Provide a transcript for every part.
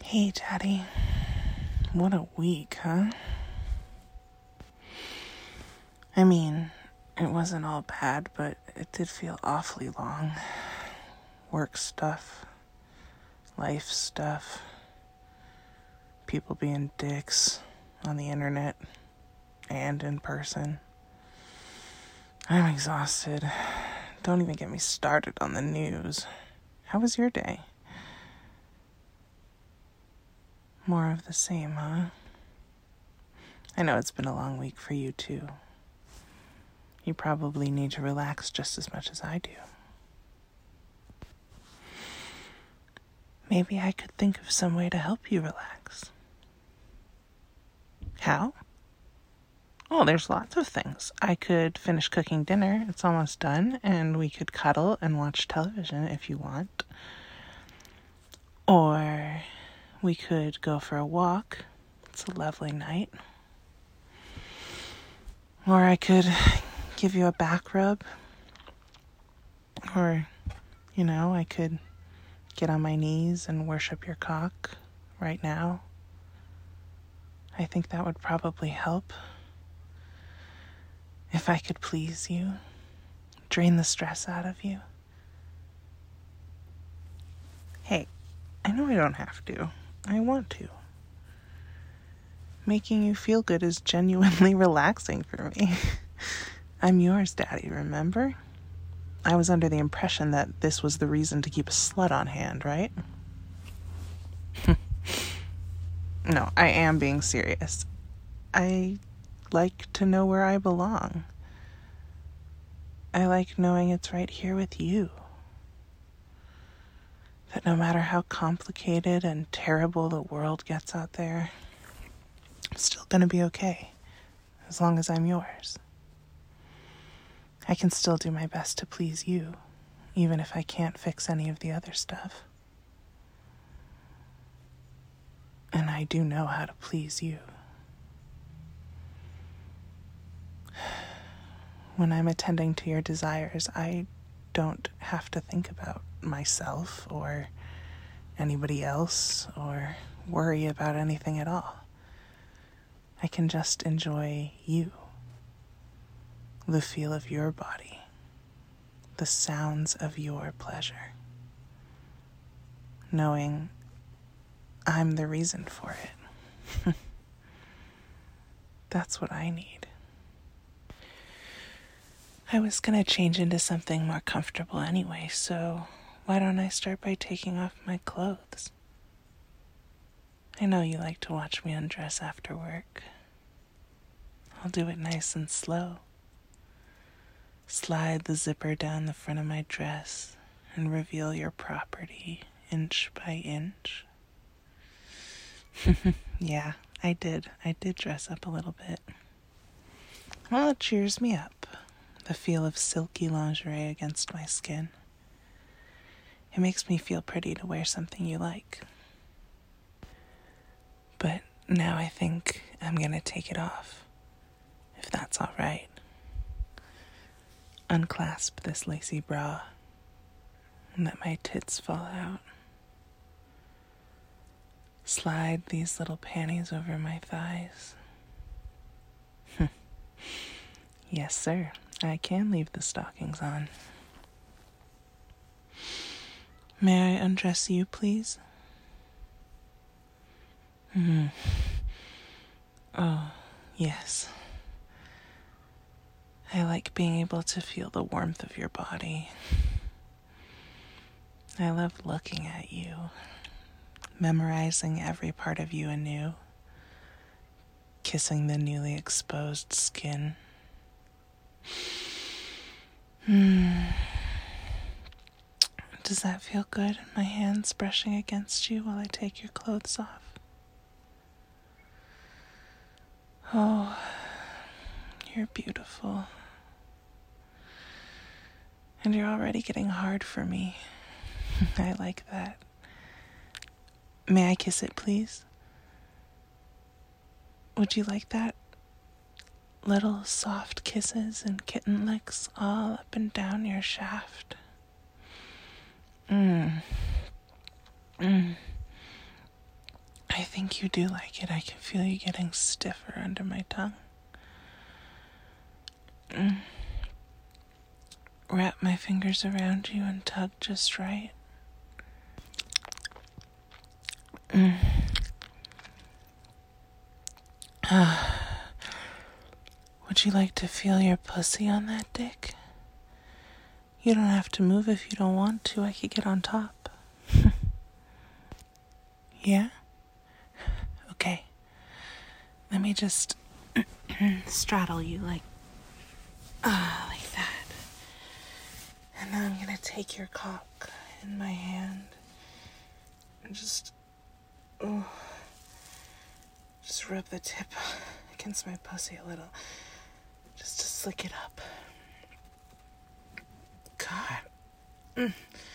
Hey, Daddy. What a week, huh? I mean, it wasn't all bad, but it did feel awfully long. Work stuff, life stuff, people being dicks on the internet and in person. I'm exhausted. Don't even get me started on the news. How was your day? More of the same, huh? I know it's been a long week for you, too. You probably need to relax just as much as I do. Maybe I could think of some way to help you relax. How? Oh, there's lots of things. I could finish cooking dinner. It's almost done. And we could cuddle and watch television if you want. Or we could go for a walk. It's a lovely night. Or I could give you a back rub. Or, I could get on my knees and worship your cock right now. I think that would probably help. If I could please you, drain the stress out of you. Hey, I know I don't have to. I want to. Making you feel good is genuinely relaxing for me. I'm yours, Daddy, remember? I was under the impression that this was the reason to keep a slut on hand, right? No, I am being serious. I like to know where I belong. I like knowing it's right here with you. That no matter how complicated and terrible the world gets out there, I'm still gonna be okay, as long as I'm yours. I can still do my best to please you, even if I can't fix any of the other stuff. And I do know how to please you. When I'm attending to your desires, I don't have to think about myself or anybody else or worry about anything at all. I can just enjoy you, the feel of your body, the sounds of your pleasure, knowing I'm the reason for it. That's what I need. I was gonna change into something more comfortable anyway, so why don't I start by taking off my clothes? I know you like to watch me undress after work. I'll do it nice and slow. Slide the zipper down the front of my dress and reveal your property inch by inch. Yeah, I did dress up a little bit. Well, it cheers me up. The feel of silky lingerie against my skin. It makes me feel pretty to wear something you like. But now I think I'm gonna take it off, if that's all right. Unclasp this lacy bra and let my tits fall out. Slide these little panties over my thighs. Yes, sir. I can leave the stockings on. May I undress you, please? Oh, yes. I like being able to feel the warmth of your body. I love looking at you, memorizing every part of you anew, kissing the newly exposed skin. Does that feel good? My hands brushing against you while I take your clothes off. Oh, you're beautiful. And you're already getting hard for me. I like that. May I kiss it, please? Would you like that? Little soft kisses and kitten licks all up and down your shaft. think you do like it. I can feel you getting stiffer under my tongue. Wrap my fingers around you and tug just right. Would you like to feel your pussy on that dick? You don't have to move if you don't want to. I could get on top. Yeah? Okay. Let me just straddle you like that. And now I'm gonna take your cock in my hand and just rub the tip against my pussy a little, just to slick it up. God.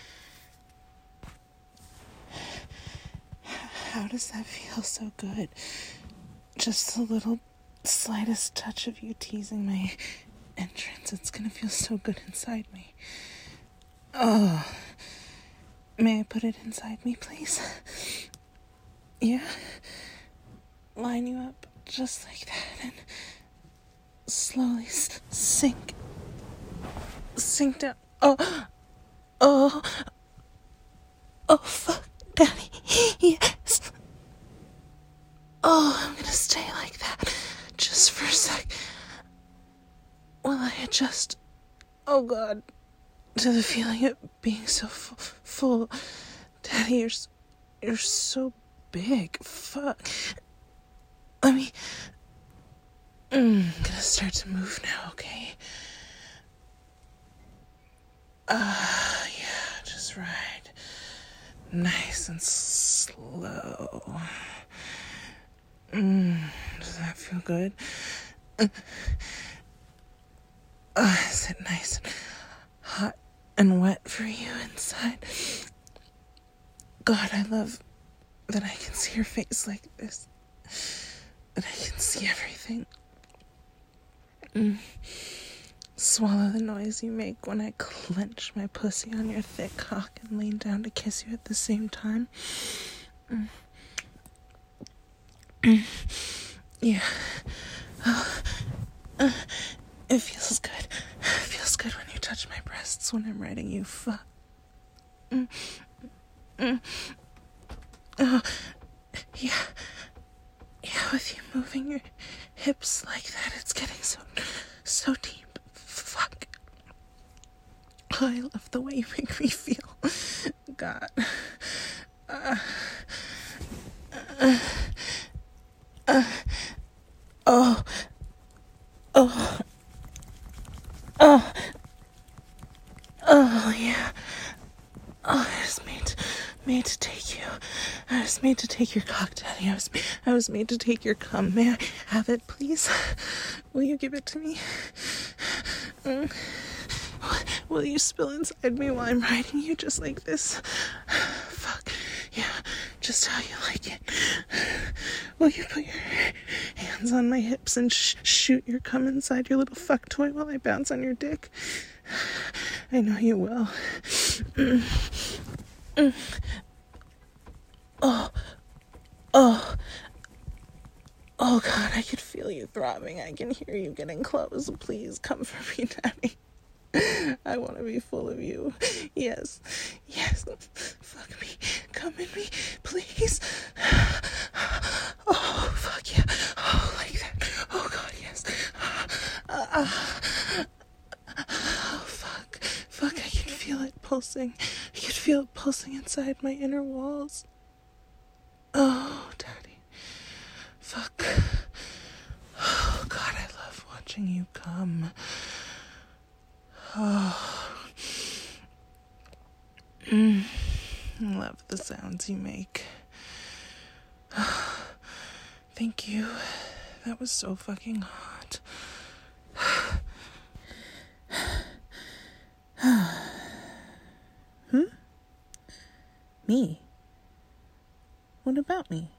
How does that feel so good? Just a little slightest touch of you teasing my entrance. It's gonna feel so good inside me. Oh. May I put it inside me, please? Yeah? Line you up just like that and slowly sink down. Oh, fuck, Daddy. Yes. Oh, I'm gonna stay like that just for a sec while I adjust, oh God, to the feeling of being so full. Daddy, you're so big. Fuck. Let me... I'm gonna start to move now, okay? Yeah, just right. Nice and slow. Does that feel good? Is it nice and hot and wet for you inside? God, I love that I can see your face like this. That I can see everything. Swallow the noise you make when I clench my pussy on your thick cock and lean down to kiss you at the same time. Yeah. It feels good. It feels good when you touch my breasts when I'm riding you. Fuck. Oh, yeah. Yeah, with you moving your hips like that, it's getting so deep. Fuck. Oh, I love the way you make me feel. God. Oh, yeah. Oh, I was made to take you. I was made to take your cock, Daddy. I was made to take your cum. May I have it, please? Will you give it to me? Will you spill inside me while I'm riding you just like this? Fuck. Yeah, just how you like it. Will you put your hands on my hips and shoot your cum inside your little fuck toy while I bounce on your dick? I know you will. Oh God, I can feel you throbbing. I can hear you getting close. Please come for me, Daddy. I want to be full of you. Yes. Fuck me. Come in me, please. Oh, fuck yeah. Oh, like that. Oh God, yes. Oh, fuck. I can feel it pulsing. I can feel it pulsing inside my inner walls. Oh, Daddy. Fuck. Oh, God, I love watching you come. Oh. I love the sounds you make. Thank you. That was so fucking hot. Me? What about me?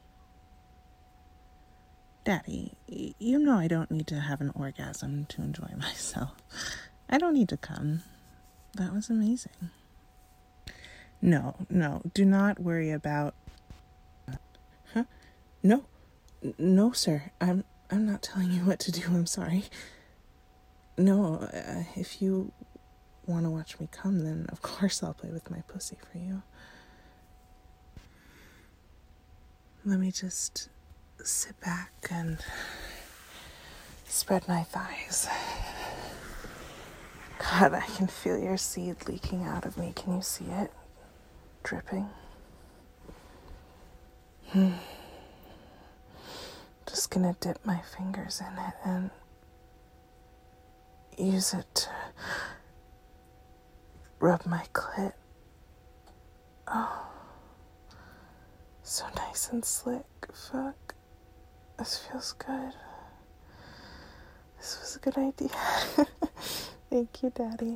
Daddy, you know I don't need to have an orgasm to enjoy myself. I don't need to come. That was amazing. No, do not worry about... No. No, sir. I'm not telling you what to do. I'm sorry. No, if you want to watch me come, then of course I'll play with my pussy for you. Let me just sit back and spread my thighs. God, I can feel your seed leaking out of me. Can you see it? Dripping. Just gonna dip my fingers in it and use it to rub my clit. Oh, so nice and slick. Fuck. This feels good. This was a good idea. Thank you, Daddy.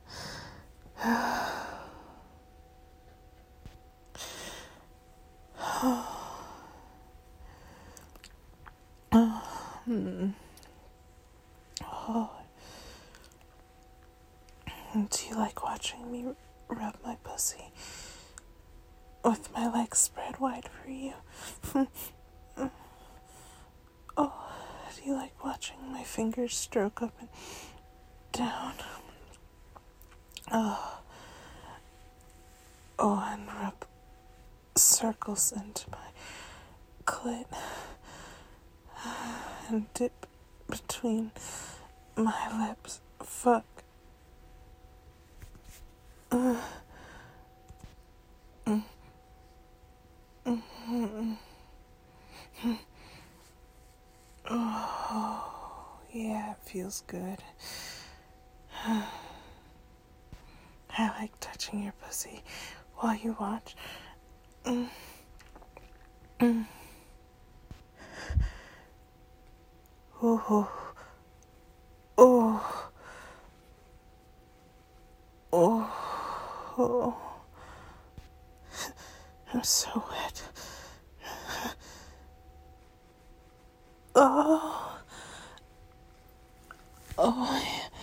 Do you like watching me rub my pussy with my legs spread wide for you? Oh, do you like watching my fingers stroke up and down? Oh, and rub circles into my clit and dip between my lips. Fuck. Oh, yeah, it feels good. I like touching your pussy while you watch. Oh, oh, oh. I'm so wet. Oh, oh,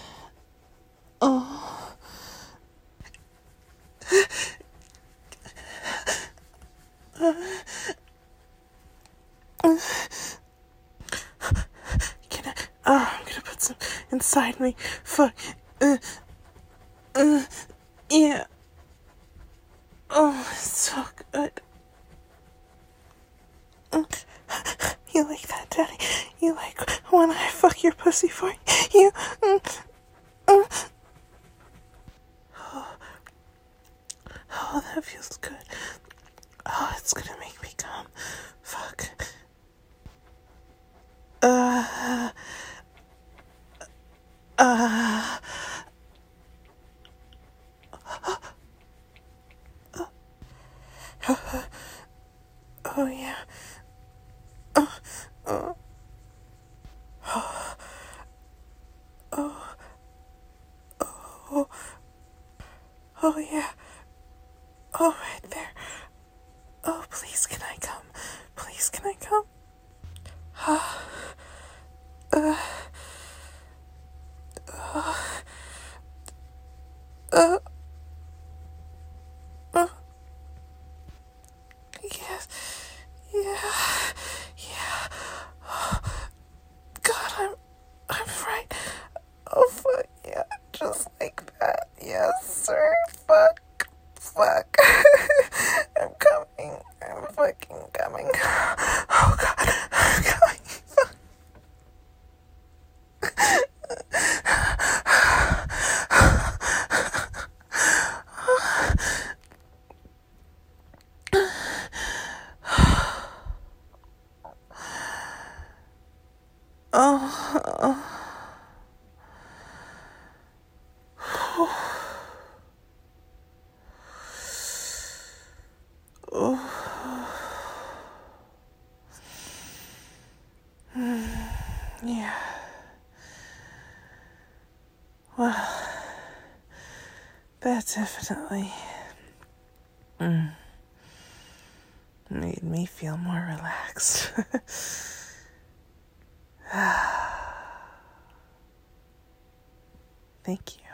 oh. I'm gonna put some inside me. Fuck. Yeah. Oh, it's so good. You like that, Daddy? You like when I fuck your pussy for you? Oh, that feels good. Oh, it's gonna make me come. Fuck. Oh, yeah. Oh, yeah. Oh, right there. Oh, please, can I come? Please, can I come? Yes. Yeah. Yeah. God, I'm right. Oh, fuck, yeah. Just like that. Yes, sir. Fuck. I'm coming. I'm fucking coming. Oh, God. I'm coming. Yeah. Well, that definitely made me feel more relaxed. Thank you.